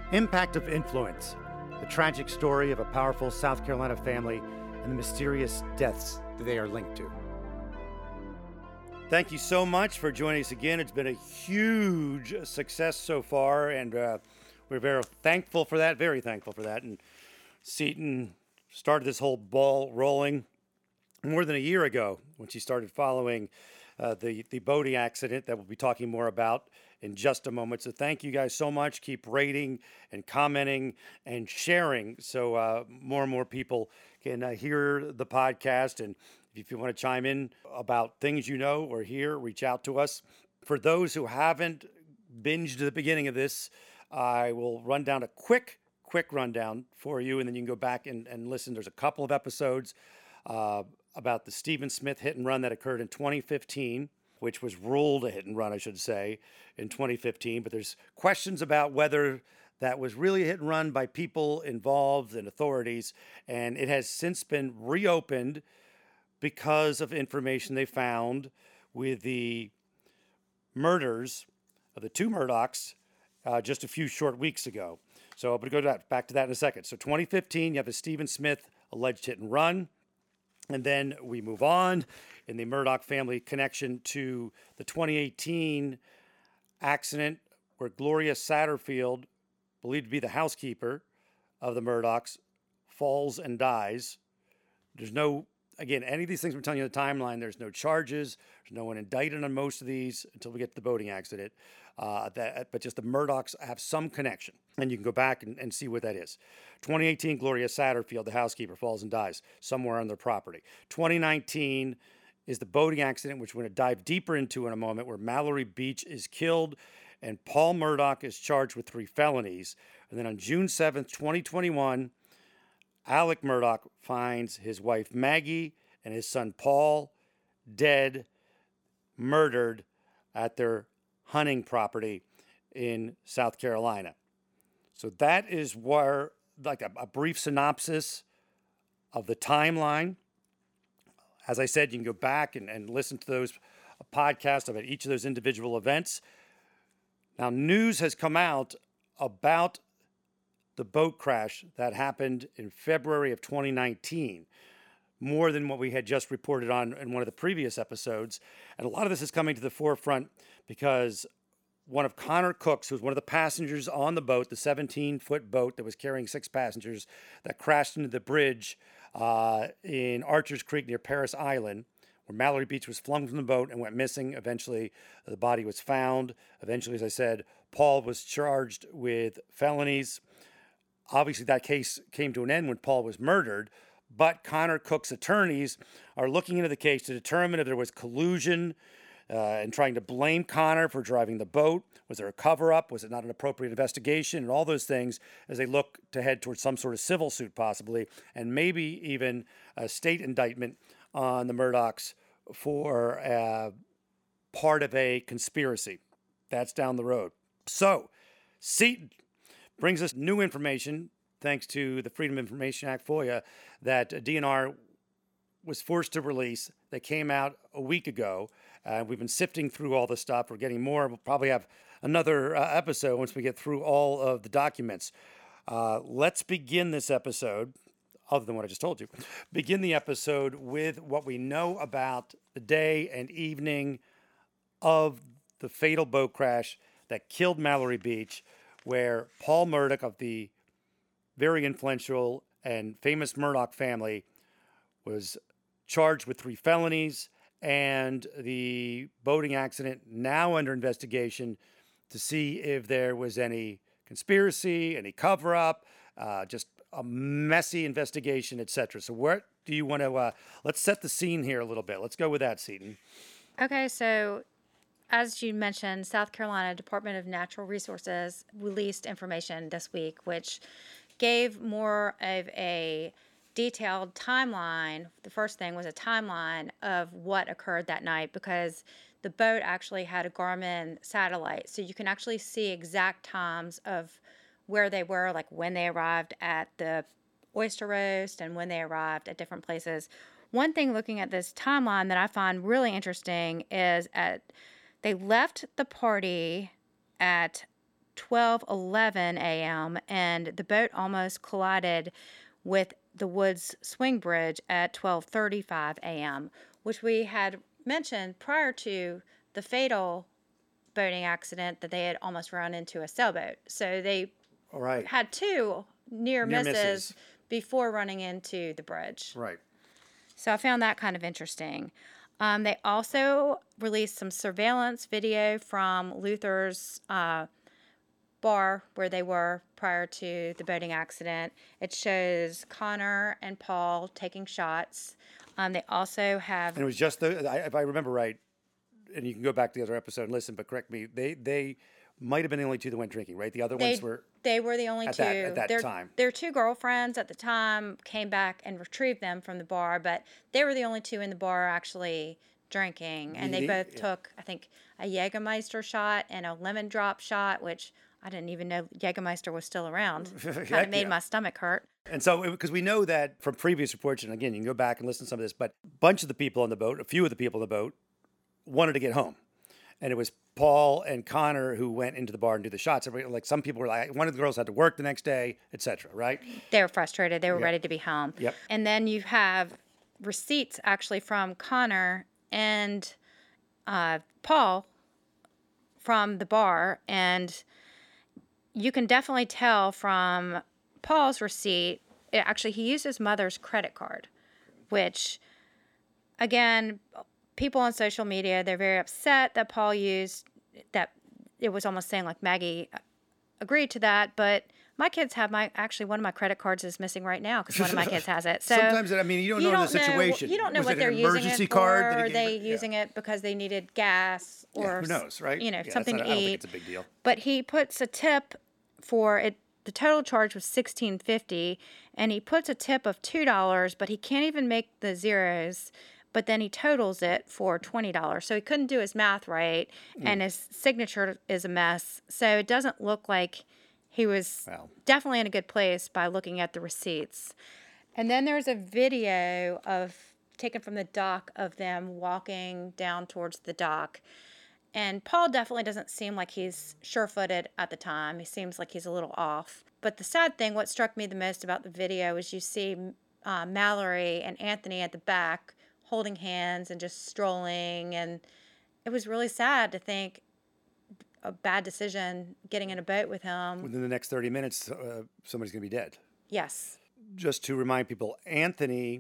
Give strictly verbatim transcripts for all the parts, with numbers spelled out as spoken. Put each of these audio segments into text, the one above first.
Impact of Influence, the tragic story of a powerful South Carolina family and the mysterious deaths that they are linked to. Thank you so much for joining us again. It's been a huge success so far, and uh, we're very thankful for that, very thankful for that. And Seton started this whole ball rolling more than a year ago when she started following uh, the, the boating accident that we'll be talking more about in just a moment. So thank you guys so much. Keep rating and commenting and sharing so uh, more and more people can uh, hear the podcast. And if you want to chime in about things you know or hear, reach out to us. For those who haven't binged the beginning of this, I will run down a quick, quick rundown for you, and then you can go back and, and listen. There's a couple of episodes uh, about the Stephen Smith hit and run that occurred in twenty fifteen, which was ruled a hit and run, I should say, in twenty fifteen. But there's questions about whether that was really a hit and run by people involved and authorities, and it has since been reopened because of information they found with the murders of the two Murdaughs uh, just a few short weeks ago. So I'm going to go to that, back to that in a second. So twenty fifteen, you have a Stephen Smith alleged hit and run. And then we move on in the Murdaugh family connection to the twenty eighteen accident where Gloria Satterfield, believed to be the housekeeper of the Murdaughs, falls and dies. There's no Again, any of these things we're telling you in the timeline, there's no charges. There's no one indicted on most of these until we get to the boating accident. Uh, that, but just the Murdaughs have some connection. And you can go back and, and see what that is. twenty eighteen, Gloria Satterfield, the housekeeper, falls and dies somewhere on their property. twenty nineteen is the boating accident, which we're going to dive deeper into in a moment, where Mallory Beach is killed and Paul Murdaugh is charged with three felonies. And then on June seventh, twenty twenty-one, Alec Murdaugh finds his wife Maggie and his son Paul dead, murdered at their hunting property in South Carolina. So that is where, like a, a brief synopsis of the timeline. As I said, you can go back and, and listen to those podcasts about each of those individual events. Now, news has come out about the boat crash that happened in February of twenty nineteen, more than what we had just reported on in one of the previous episodes. And a lot of this is coming to the forefront because one of Connor Cook's, who was one of the passengers on the boat, the seventeen-foot boat that was carrying six passengers, that crashed into the bridge uh, in Archers Creek near Paris Island, where Mallory Beach was flung from the boat and went missing. Eventually, the body was found. Eventually, as I said, Paul was charged with felonies. Obviously, that case came to an end when Paul was murdered, but Connor Cook's attorneys are looking into the case to determine if there was collusion uh, and trying to blame Connor for driving the boat. Was there a cover-up? Was it not an appropriate investigation? And all those things as they look to head towards some sort of civil suit possibly, and maybe even a state indictment on the Murdaughs for uh, part of a conspiracy. That's down the road. So, Seton brings us new information, thanks to the Freedom of Information Act, FOIA, that D N R was forced to release. That came out a week ago. Uh, we've been sifting through all the stuff. We're getting more. We'll probably have another uh, episode once we get through all of the documents. Uh, let's begin this episode, other than what I just told you, begin the episode with what we know about the day and evening of the fatal boat crash that killed Mallory Beach, where Paul Murdaugh of the very influential and famous Murdaugh family was charged with three felonies, and the boating accident now under investigation to see if there was any conspiracy, any cover-up, uh, just a messy investigation, et cetera. So what do you want to, uh, let's set the scene here a little bit. Let's go with that, Seton. Okay, so as you mentioned, South Carolina Department of Natural Resources released information this week, which gave more of a detailed timeline. The first thing was a timeline of what occurred that night, because the boat actually had a Garmin satellite. So you can actually see exact times of where they were, like when they arrived at the oyster roast and when they arrived at different places. One thing looking at this timeline that I find really interesting is at they left the party at twelve eleven a.m., and the boat almost collided with the Woods Swing Bridge at twelve thirty-five a.m., which we had mentioned prior to the fatal boating accident that they had almost run into a sailboat. So they All right. had two near, Near misses, misses. before running into the bridge. Right. So I found that kind of interesting. Um, they also released some surveillance video from Luther's uh, bar where they were prior to the boating accident. It shows Connor and Paul taking shots. Um, they also have... And it was just the, I- if I remember right, and you can go back to the other episode and listen, but correct me, they they might have been the only two that went drinking, right? The other They, ones were they were the only at two. that- at that their, time. Their two girlfriends at the time came back and retrieved them from the bar, but they were the only two in the bar actually drinking. And they Yeah, both yeah. took, I think, a Jägermeister shot and a lemon drop shot, which I didn't even know Jägermeister was still around. Kind of Heck made yeah. my stomach hurt. And so, because we know that from previous reports, and again, you can go back and listen to some of this, but a bunch of the people on the boat, a few of the people on the boat, wanted to get home. And it was Paul and Connor who went into the bar and do the shots. Everybody, like some people were like, one of the girls had to work the next day, et cetera, right? They were frustrated. They were Yep. ready to be home. Yep. And then you have receipts actually from Connor and uh, Paul from the bar. And you can definitely tell from Paul's receipt, it, actually, he used his mother's credit card, which, again, people on social media, they're very upset that Paul used that. It was almost saying like Maggie agreed to that, but my kids have my, actually one of my credit cards is missing right now because one of my kids has it. So Sometimes, I mean, you don't know the situation. you don't know Was what it they're an using emergency it card for. that he Are gave they her? Yeah. using it because they needed gas or Yeah, who knows, right? You know, Yeah, that's something not- to I don't eat. think it's a big deal. But he puts a tip for it. The total charge was sixteen fifty, and he puts a tip of two dollars, but he can't even make the zeros. But then he totals it for twenty dollars. So he couldn't do his math right, and his signature is a mess. So it doesn't look like he was Well. definitely in a good place by looking at the receipts. And then there's a video of taken from the dock of them walking down towards the dock. And Paul definitely doesn't seem like he's sure-footed at the time. He seems like he's a little off. But the sad thing, what struck me the most about the video is you see uh, Mallory and Anthony at the back holding hands and just strolling. And it was really sad to think a bad decision getting in a boat with him. Within the next thirty minutes, uh, somebody's going to be dead. Yes. Just to remind people, Anthony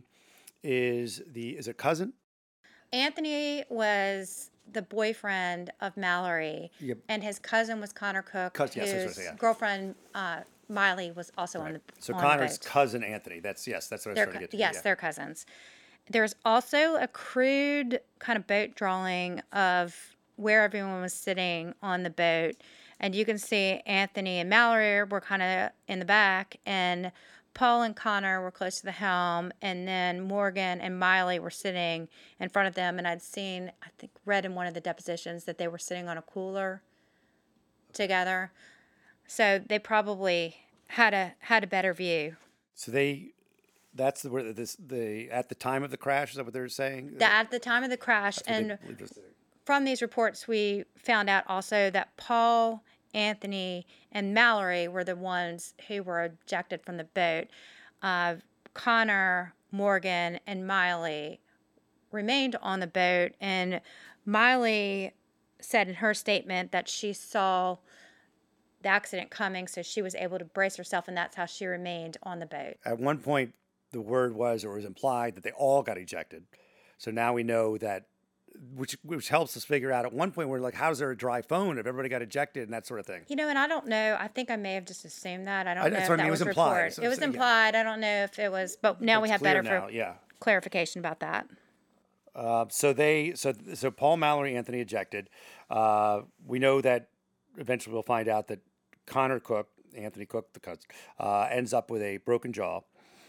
is the is a cousin. Anthony was the boyfriend of Mallory, Yep. and his cousin was Connor Cook, Cous- yes, that's what I whose was saying, yeah. girlfriend uh, Miley was also on the So on Connor's the boat. cousin Anthony. That's yes, that's what I was They're, trying to co- get to. yes, yeah. they're cousins. There's also a crude kind of boat drawing of where everyone was sitting on the boat, and you can see Anthony and Mallory were kind of in the back, and Paul and Connor were close to the helm, and then Morgan and Miley were sitting in front of them. And I'd seen, I think, read in one of the depositions that they were sitting on a cooler together. So they probably had a had a better view. So they, that's the where this the at the time of the crash. Is that what they're saying? That at the time of the crash, That's what they and believe this- from these reports, we found out also that Paul, Anthony, and Mallory were the ones who were ejected from the boat. Uh, Connor, Morgan, and Miley remained on the boat, and Miley said in her statement that she saw the accident coming, so she was able to brace herself, and that's how she remained on the boat. At one point, the word was or was implied that they all got ejected. So now we know that, which which helps us figure out. At one point, we're like, how's there a dry phone if everybody got ejected and that sort of thing? You know, and I don't know. I think I may have just assumed that. I don't I- know that's if what I that mean, it was, was implied. reported. So- It was so, yeah. implied. I don't know if it was, but now we It's have clear better now, for yeah. clarification about that. Uh, so they, so so Paul, Mallory, Anthony ejected. Uh, we know that eventually we'll find out that Connor Cook, Anthony Cook, the cousin, uh, ends up with a broken jaw,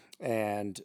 and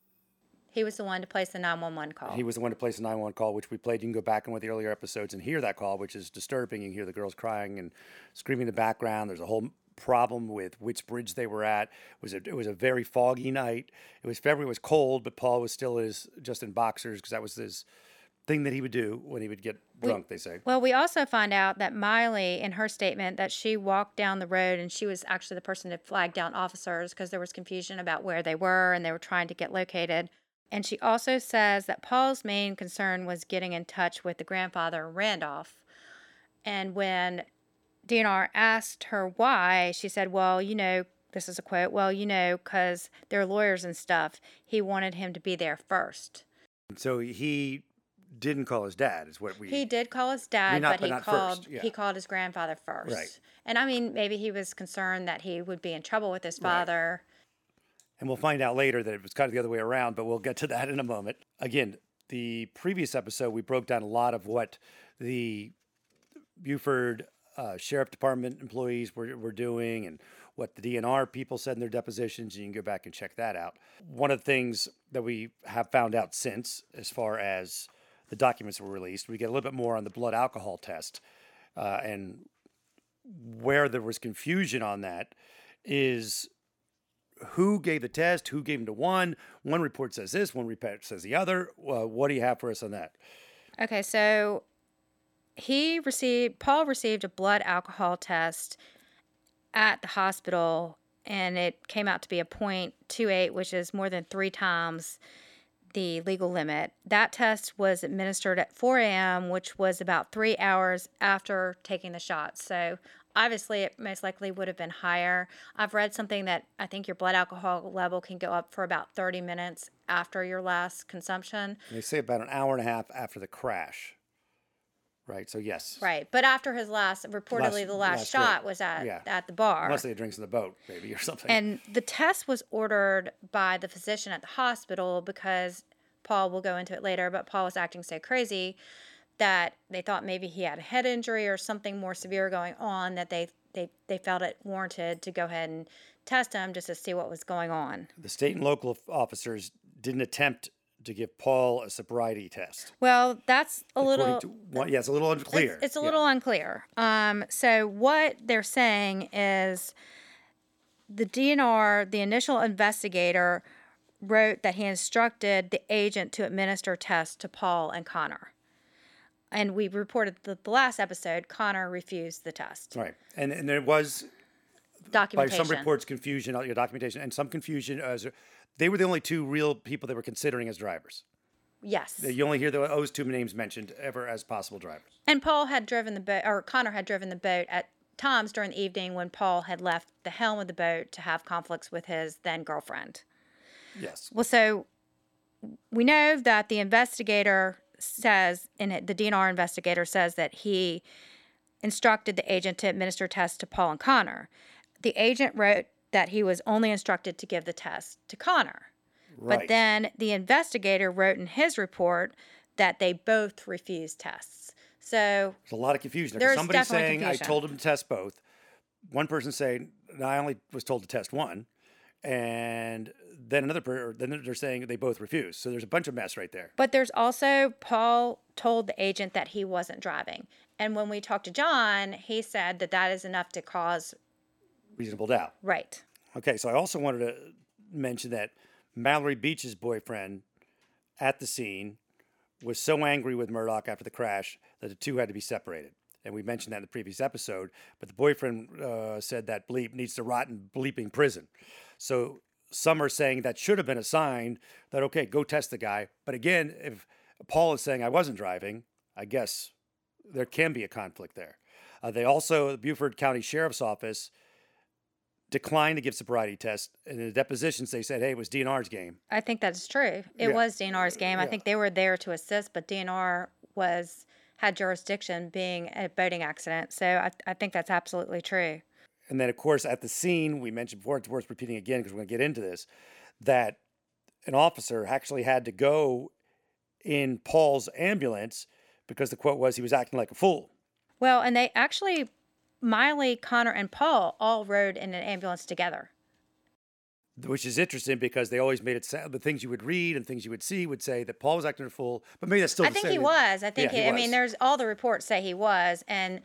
He was the one to place the nine one one call. he was the one to place the nine one one call, which we played. You can go back in one of the earlier episodes and hear that call, which is disturbing. You can hear the girls crying and screaming in the background. There's a whole problem with which bridge they were at. It was a, it was a very foggy night. It was February, it was cold, but Paul was still his, just in boxers because that was his thing that he would do when he would get drunk, they say. Well, we also find out that Miley, in her statement, that she walked down the road and she was actually the person that flagged down officers because there was confusion about where they were and they were trying to get located. And she also says that Paul's main concern was getting in touch with the grandfather, Randolph. And when D N R asked her why, she said, well, you know, this is a quote, well, you know, because they're lawyers and stuff. He wanted him to be there first. So he didn't call his dad, is what we... He did call his dad, I mean, not- but but he not called first, yeah. he called his grandfather first. Right. And I mean, maybe he was concerned that he would be in trouble with his Right. father. And we'll find out later that it was kind of the other way around, but we'll get to that in a moment. Again, the previous episode, we broke down a lot of what the Buford uh, Sheriff Department employees were, were doing and what the D N R people said in their depositions. You can go back and check that out. One of the things that we have found out since, as far as the documents were released, we get a little bit more on the blood alcohol test. Uh, and where there was confusion on that is who gave the test, who gave them to one. One report says this, one report says the other. Uh, what do you have for us on that? Okay, so he received Paul received a blood alcohol test at the hospital, and it came out to be a point two eight, which is more than three times the legal limit. That test was administered at four a.m., which was about three hours after taking the shot. So obviously, it most likely would have been higher. I've read something that I think your blood alcohol level can go up for about thirty minutes after your last consumption. And they say about an hour and a half after the crash. Right, so yes. Right, but after his last, reportedly Last- the last, last shot drink. was at Yeah. at the bar. Unless they had drinks in the boat, maybe, or something. And the test was ordered by the physician at the hospital because Paul will go into it later, but Paul was acting so crazy that they thought maybe he had a head injury or something more severe going on that they, they, they felt it warranted to go ahead and test him just to see what was going on. The state and local officers didn't attempt to give Paul a sobriety test. Well, that's a According little... to one, yeah, it's a little unclear. It's, it's a Yeah. little unclear. Um, so what they're saying is the D N R, the initial investigator, wrote that he instructed the agent to administer tests to Paul and Connor. And we reported that the last episode, Connor refused the test. Right, and and there was by Documentation. some reports confusion on your documentation and some confusion as they were the only two real people they were considering as drivers. Yes. You only hear those two names mentioned ever as possible drivers. And Paul had driven the boat, or Connor had driven the boat at times during the evening when Paul had left the helm of the boat to have conflicts with his then girlfriend. Yes. Well, so we know that the investigator says, and the D N R investigator says that he instructed the agent to administer tests to Paul and Connor. The agent wrote that he was only instructed to give the test to Connor. Right. But then the investigator wrote in his report that they both refused tests. So There's a lot of confusion. There's Somebody definitely saying confusion. I told him to test both. One person saying no, I only was told to test one, and then another person. Then they're saying they both refused. So there's a bunch of mess right there. But there's also, Paul told the agent that he wasn't driving. And when we talked to John, he said that that is enough to cause, Reasonable doubt. right. Okay, so I also wanted to mention that Mallory Beach's boyfriend at the scene was so angry with Murdoch after the crash that the two had to be separated. And we mentioned that in the previous episode. But the boyfriend uh, said that Bleep needs to rot in bleeping prison. So some are saying that should have been a sign that, okay, go test the guy. But again, if Paul is saying I wasn't driving, I guess there can be a conflict there. Uh, they also, the Beaufort County Sheriff's Office declined to give sobriety tests. In the depositions, they said, hey, it was D N R's game. I think that's true. It Yeah. was D N R's game. I Yeah. think they were there to assist, but D N R was had jurisdiction being a boating accident. So I, I think that's absolutely true. And then, of course, at the scene, we mentioned before, it's worth repeating again because we're going to get into this, that an officer actually had to go in Paul's ambulance because the quote was he was acting like a fool. Well, and they actually, Miley, Connor, and Paul all rode in an ambulance together. Which is interesting because they always made it sound, the things you would read and things you would see would say that Paul was acting a fool, but maybe that's still I the think same. he was. I think, Yeah, he he, I mean, was. there's all the reports say he was. And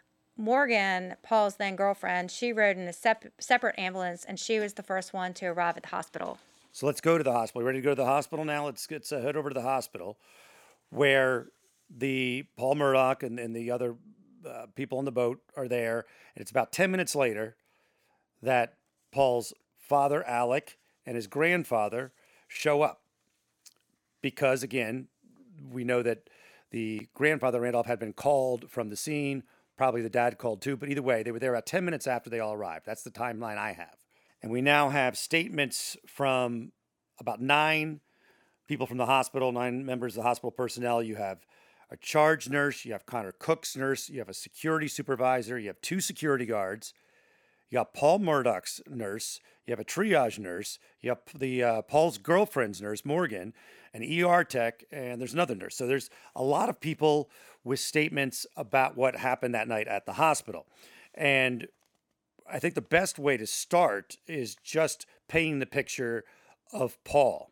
Morgan, Paul's then girlfriend, she rode in a sep- separate ambulance, and she was the first one to arrive at the hospital. So let's go to the hospital. Ready to go to the hospital now? Let's, let's uh, head over to the hospital where the Paul Murdoch and, and the other uh, people on the boat are there. And it's about ten minutes later that Paul's father, Alec, and his grandfather show up. Because, again, we know that the grandfather, Randolph, had been called from the scene. Probably the dad called too. But either way, they were there about ten minutes after they all arrived. That's the timeline I have. And we now have statements from about nine people from the hospital, nine members of the hospital personnel. You have a charge nurse. You have Connor Cook's nurse. You have a security supervisor. You have two security guards. You got Paul Murdoch's nurse. You have a triage nurse. You have the uh, Paul's girlfriend's nurse, Morgan, an E R tech, and there's another nurse. So there's a lot of people with statements about what happened that night at the hospital. And I think the best way to start is just painting the picture of Paul.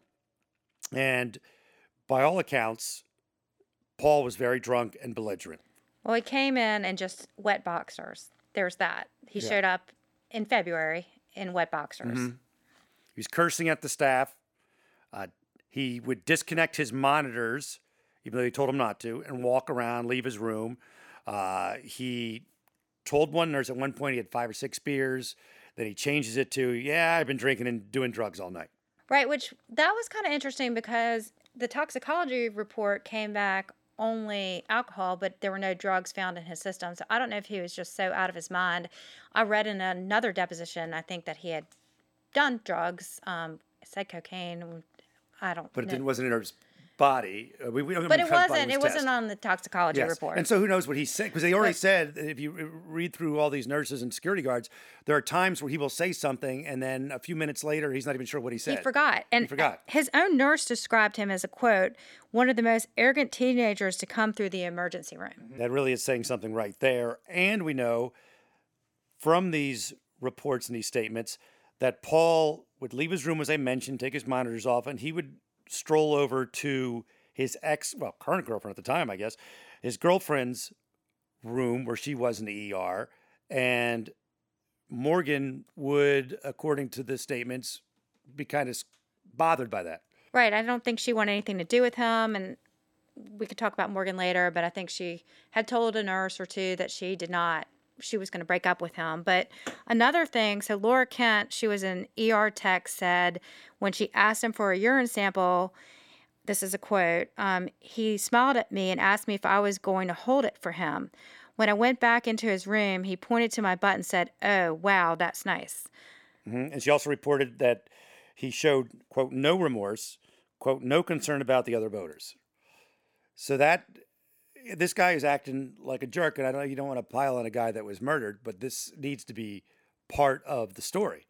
And by all accounts, Paul was very drunk and belligerent. Well, he came in in just wet boxers. There's that. He Yeah. showed up in February in wet boxers. Mm-hmm. He was cursing at the staff. Uh, he would disconnect his monitors, even though they told him not to, and walk around, leave his room. Uh, he told one nurse at one point he had five or six beers. Then he changes it to, yeah, I've been drinking and doing drugs all night. Right, which that was kind of interesting because the toxicology report came back only alcohol, but there were no drugs found in his system. So I don't know if he was just so out of his mind. I read in another deposition, I think, that he had done drugs, um, said cocaine. I don't But it know. didn't, wasn't in his body. Uh, we, we don't But know it because the body wasn't. It was wasn't test. on the toxicology Yes. report. And so who knows what he said? Because they already Right. said that if you read through all these nurses and security guards, there are times where he will say something and then a few minutes later, he's not even sure what he said. He forgot. And forgot. his own nurse described him as a, quote, one of the most arrogant teenagers to come through the emergency room. That really is saying something right there. And we know from these reports and these statements that Paul would leave his room, as I mentioned, take his monitors off, and he would stroll over to his ex, well, current girlfriend at the time, I guess, his girlfriend's room where she was in the E R. And Morgan would, according to the statements, be kind of bothered by that. Right. I don't think she wanted anything to do with him. And we could talk about Morgan later, but I think she had told a nurse or two that she did not, she was going to break up with him. But another thing, so Laura Kent, she was an E R tech, said when she asked him for a urine sample, this is a quote, um, he smiled at me and asked me if I was going to hold it for him. When I went back into his room, he pointed to my butt and said, oh, wow, that's nice. Mm-hmm. And she also reported that he showed, quote, no remorse, quote, no concern about the other voters. So that, this guy is acting like a jerk, and I know you don't want to pile on a guy that was murdered, but this needs to be part of the story.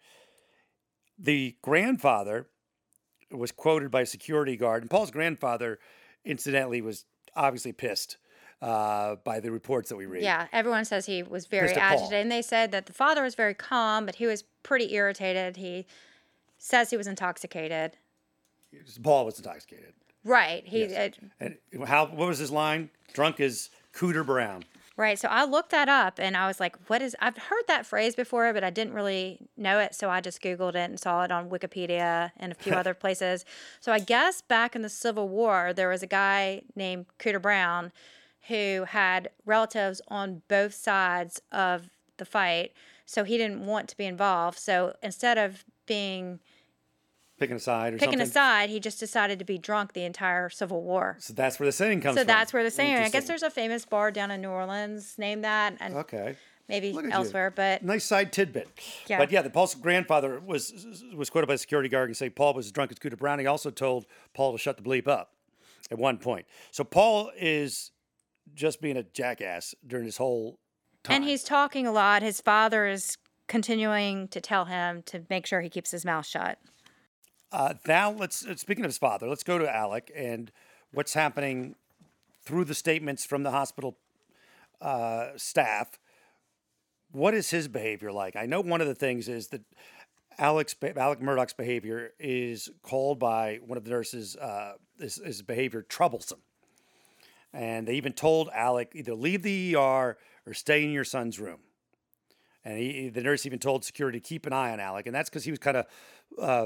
The grandfather was quoted by a security guard, and Paul's grandfather, incidentally, was obviously pissed uh, by the reports that we read. Yeah, everyone says he was very Pissed at Paul. agitated. And they said that the father was very calm, but he was pretty irritated. He says he was intoxicated. Paul was intoxicated. Right. He Yes. uh, And how? What was his line? Drunk as Cooter Brown. Right. So I looked that up and I was like, what is, I've heard that phrase before, but I didn't really know it. So I just Googled it and saw it on Wikipedia and a few other places. So I guess back in the Civil War, there was a guy named Cooter Brown who had relatives on both sides of the fight. So he didn't want to be involved. So instead of being Picking a side or picking something. a side, he just decided to be drunk the entire Civil War. So that's where the saying comes So from. that's where the saying, I guess Interesting. there's a famous bar down in New Orleans named that. And Okay. maybe Look at you. elsewhere, but Nice side tidbit. Yeah. But yeah, the Paul's grandfather was was quoted by a security guard and say Paul was drunk as Cooter Brown. He also told Paul to shut the bleep up at one point. So Paul is just being a jackass during this whole time. and he's talking a lot. His father is continuing to tell him to make sure he keeps his mouth shut. Uh, now let's uh, speaking of his father, let's go to Alec and what's happening through the statements from the hospital uh, staff. What is his behavior like? I know one of the things is that Alex Alec Murdoch's behavior is called by one of the nurses uh, his, his behavior troublesome, and they even told Alec either leave the E R or stay in your son's room. And he, the nurse even told security to keep an eye on Alec, and that's because he was kind of uh,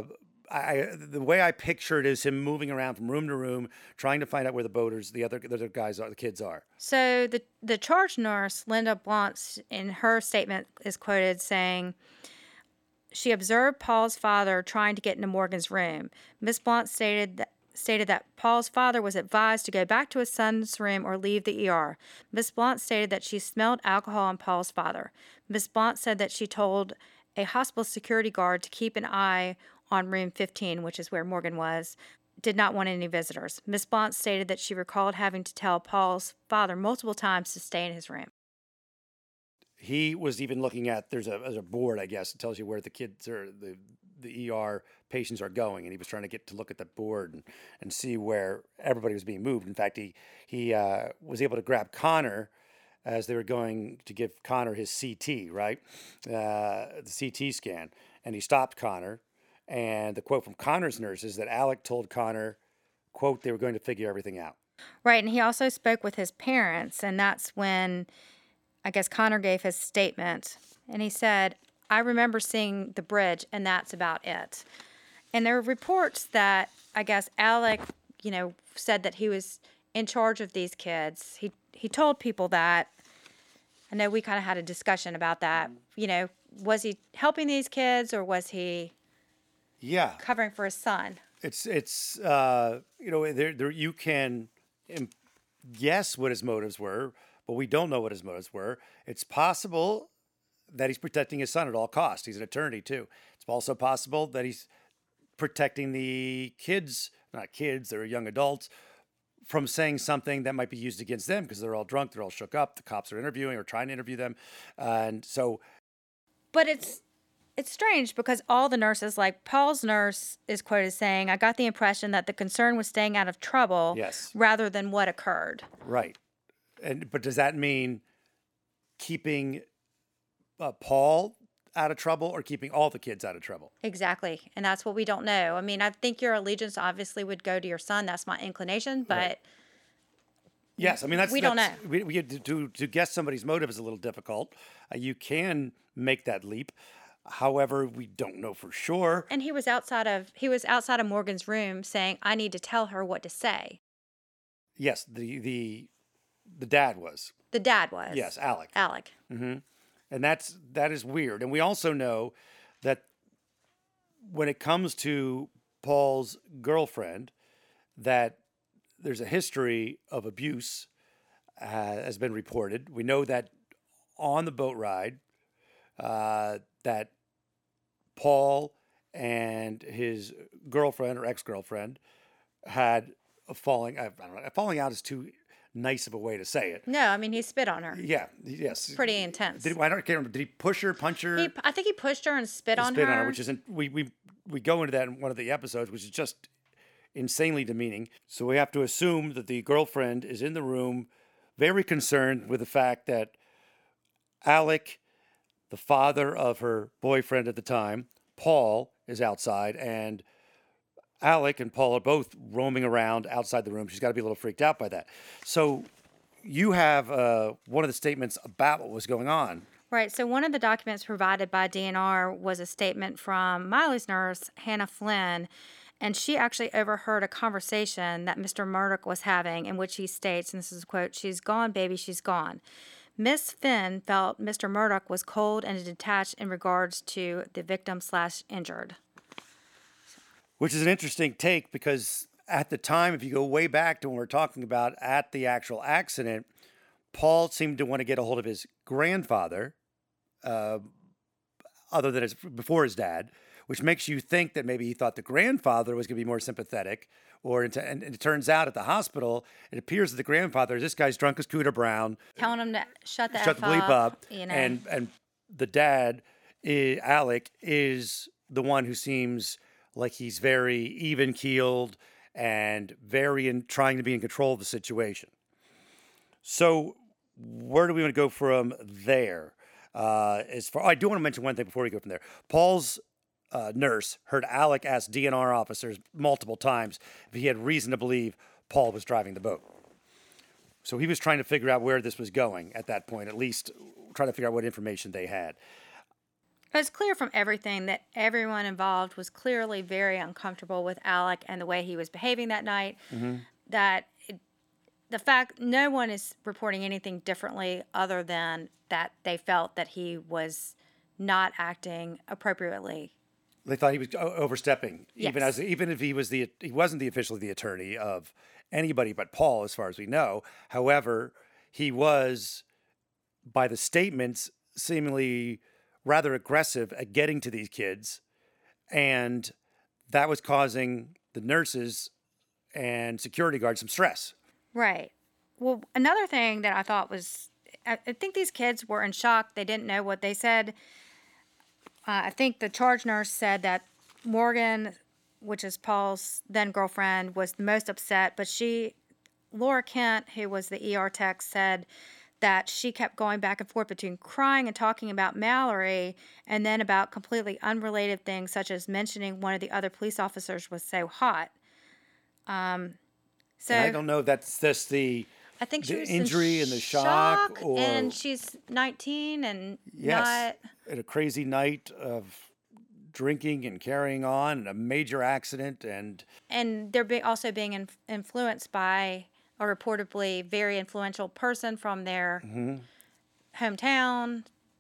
I, the way I picture it is him moving around from room to room, trying to find out where the boaters, the other, the other guys are, the kids are. So the the charge nurse, Linda Blunt, in her statement is quoted saying, she observed Paul's father trying to get into Morgan's room. Miss Blunt stated that stated that Paul's father was advised to go back to his son's room or leave the E R. Miss Blunt stated that she smelled alcohol on Paul's father. Miss Blunt said that she told a hospital security guard to keep an eye on room fifteen, which is where Morgan was, did not want any visitors. Miss Blunt stated that she recalled having to tell Paul's father multiple times to stay in his room. He was even looking at, there's a, there's a board, I guess, it tells you where the kids are, the, the E R patients are going. And he was trying to get to look at the board and, and see where everybody was being moved. In fact, he, he uh, was able to grab Connor as they were going to give Connor his C T, right? Uh, the C T scan. And he stopped Connor. And the quote from Connor's nurse is that Alec told Connor, quote, they were going to figure everything out. Right. And he also spoke with his parents. And that's when, I guess, Connor gave his statement. And he said, I remember seeing the bridge, and that's about it. And there are reports that, I guess, Alec, you know, said that he was in charge of these kids. He he told people that. I know we kind of had a discussion about that. You know, was he helping these kids, or was he... Yeah, covering for his son? It's it's uh, you know there there you can im- guess what his motives were, but we don't know what his motives were. It's possible that he's protecting his son at all costs. He's an attorney too. It's also possible that he's protecting the kids, not kids, they're young adults, from saying something that might be used against them because they're all drunk, they're all shook up. The cops are interviewing or trying to interview them, and so. But it's. It's strange because all the nurses, like Paul's nurse is quoted saying, I got the impression that the concern was staying out of trouble yes. rather than what occurred. Right. And but does that mean keeping uh, Paul out of trouble or keeping all the kids out of trouble? Exactly. And that's what we don't know. I mean, I think your allegiance obviously would go to your son. That's my inclination, but... Right. Yes, I mean, that's... We that's, don't know. We, we, to, to guess somebody's motive is a little difficult. Uh, you can make that leap. However, we don't know for sure. And he was outside of he was outside of Morgan's room saying, I need to tell her what to say. Yes, the the the dad was. The dad was. Yes, Alec. Alec. Mm-hmm. And that's that is weird. And we also know that when it comes to Paul's girlfriend, that there's a history of abuse uh, has been reported. We know that on the boat ride, uh, that Paul and his girlfriend or ex-girlfriend had a falling. I don't know. Falling out is too nice of a way to say it. No, I mean he spit on her. Yeah. Yes. Pretty intense. Did, I don't can't remember. Did he push her, punch her? He, I think he pushed her and spit on spit her. on her, which isn't. We we we go into that in one of the episodes, which is just insanely demeaning. So we have to assume that the girlfriend is in the room, very concerned with the fact that Alec, the father of her boyfriend at the time, Paul, is outside, and Alec and Paul are both roaming around outside the room. She's got to be a little freaked out by that. So you have uh, one of the statements about what was going on. Right. So one of the documents provided by D N R was a statement from Miley's nurse, Hannah Flynn, and she actually overheard a conversation that Mister Murdoch was having in which he states, and this is a quote, "She's gone, baby, she's gone." Miss Finn felt Mister Murdoch was cold and detached in regards to the victim slash injured. Which is an interesting take because at the time, if you go way back to when we're talking about at the actual accident, Paul seemed to want to get a hold of his grandfather, uh, other than his, before his dad, which makes you think that maybe he thought the grandfather was going to be more sympathetic. Or and it turns out at the hospital, it appears that the grandfather is this guy's drunk as Cooter Brown, telling him to shut the shut F the bleep up, up, you know. and and the dad, is, Alec, is the one who seems like he's very even keeled and very in trying to be in control of the situation. So where do we want to go from there? Uh, as far, I do want to mention one thing before we go from there. Paul's Uh, nurse heard Alec ask D N R officers multiple times if he had reason to believe Paul was driving the boat. So he was trying to figure out where this was going at that point, at least trying to figure out what information they had. But it's clear from everything that everyone involved was clearly very uncomfortable with Alec and the way he was behaving that night. Mm-hmm. That it, the fact no one is reporting anything differently other than that they felt that he was not acting appropriately. They thought he was overstepping, Yes. even as even if he was the he wasn't the officially the attorney of anybody but Paul, as far as we know. However, he was, by the statements, seemingly rather aggressive at getting to these kids, and that was causing the nurses and security guards some stress. Right. Well, another thing that I thought was, I, I think these kids were in shock. They didn't know what they said. Uh, I think the charge nurse said that Morgan, which is Paul's then girlfriend, was the most upset, but she, Laura Kent, who was the E R tech, said that she kept going back and forth between crying and talking about Mallory and then about completely unrelated things, such as mentioning one of the other police officers was so hot. Um, so And I don't know if that's just the I think she the was injury in and the shock, or and she's nineteen and yes, not. at a crazy night of drinking and carrying on, and a major accident, and And they're be also being in, influenced by a reportedly very influential person from their mm-hmm. hometown.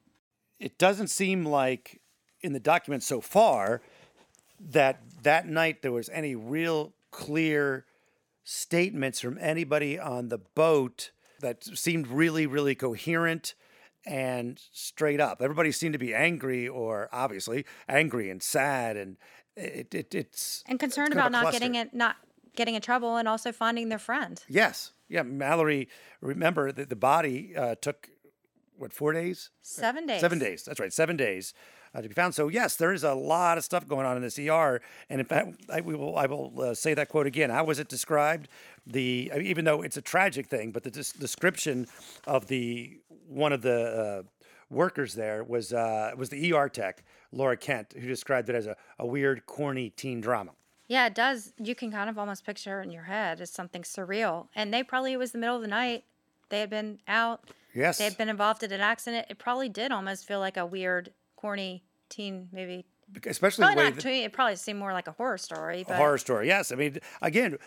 It doesn't seem like in the documents so far that that night there was any real clear statements from anybody on the boat that seemed really, really coherent and straight up. Everybody seemed to be angry, or obviously angry and sad, and it, it it's And concerned it's kind about of a not cluster. getting it, not getting in trouble, and also finding their friend. Yes, yeah. Mallory, remember that the body uh, took what four days? Seven days. Seven days. That's right, seven days uh, to be found. So yes, there is a lot of stuff going on in this E R. And in fact, I we will I will uh, say that quote again. How was it described? The I mean, even though it's a tragic thing, but the des- description of the one of the uh, workers there was uh, was the E R tech, Laura Kent, who described it as a, a weird, corny teen drama. Yeah, it does. You can kind of almost picture in your head as something surreal. And they probably, it was the middle of the night. They had been out. Yes. They had been involved in an accident. It probably did almost feel like a weird, corny teen movie. Especially Probably the way not that, to me. It probably seemed more like a horror story. But a horror story. Yes, I mean, again,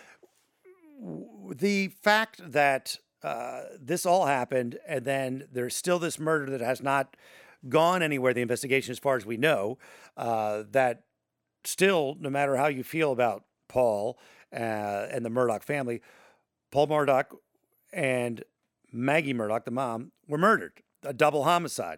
w- the fact that uh, this all happened, and then there's still this murder that has not gone anywhere. The investigation, as far as we know, uh, that still, no matter how you feel about Paul uh, and the Murdaugh family, Paul Murdaugh and Maggie Murdaugh, the mom, were murdered. A double homicide.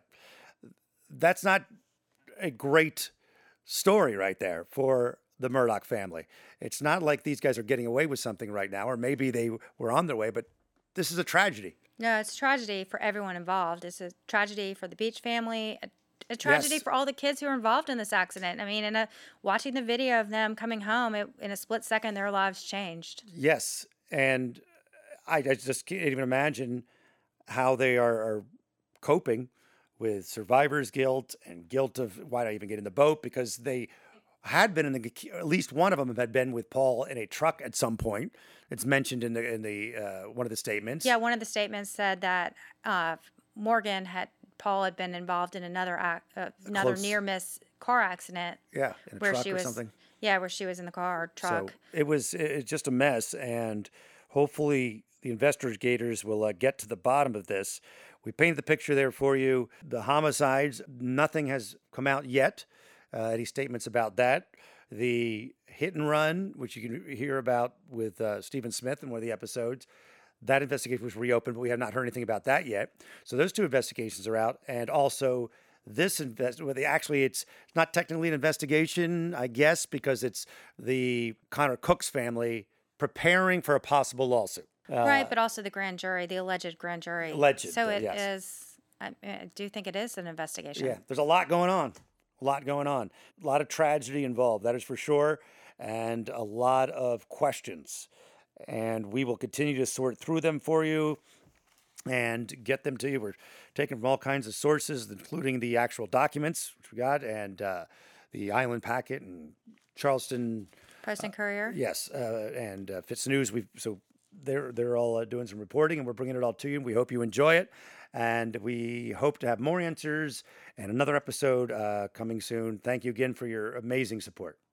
That's not a great story right there for the Murdaugh family. It's not like these guys are getting away with something right now, or maybe they were on their way, but this is a tragedy. no, it's a tragedy for everyone involved. It's a tragedy for the Beach family, a, a tragedy Yes. for all the kids who were involved in this accident. I mean, in a, watching the video of them coming home, it, in a split second, their lives changed. Yes, and I, I just can't even imagine how they are, are coping with survivor's guilt and guilt of why did I even get in the boat, because they had been in the, at least one of them had been with Paul in a truck at some point. It's mentioned in the in the uh, one of the statements. Yeah, one of the statements said that uh, Morgan had Paul had been involved in another ac- uh, another close- near miss car accident Yeah, in a where truck she or was something. yeah where she was in the car or truck. So it was it- it's just a mess, and hopefully the investigators will uh, get to the bottom of this. We painted the picture there for you. The homicides, nothing has come out yet. Uh, any statements about that? The hit and run, which you can hear about with uh, Stephen Smith in one of the episodes, that investigation was reopened, but we have not heard anything about that yet. So those two investigations are out, and also this invest. Well, they, actually, it's not technically an investigation, I guess, because it's the Connor Cook's family preparing for a possible lawsuit. Uh, Right, but also the grand jury, the alleged grand jury. Alleged, So uh, it is. yes. I, I do think it is an investigation. Yeah, there's a lot going on. A lot going on. A lot of tragedy involved, that is for sure, and a lot of questions. And we will continue to sort through them for you and get them to you. We're taking from all kinds of sources, including the actual documents, which we got, and uh, the Island Packet and Charleston. Post and Courier. Yes, uh, and uh, Fitz News. We so they're they're all uh, doing some reporting, and we're bringing it all to you. We hope you enjoy it, and we hope to have more answers and another episode uh, coming soon. Thank you again for your amazing support.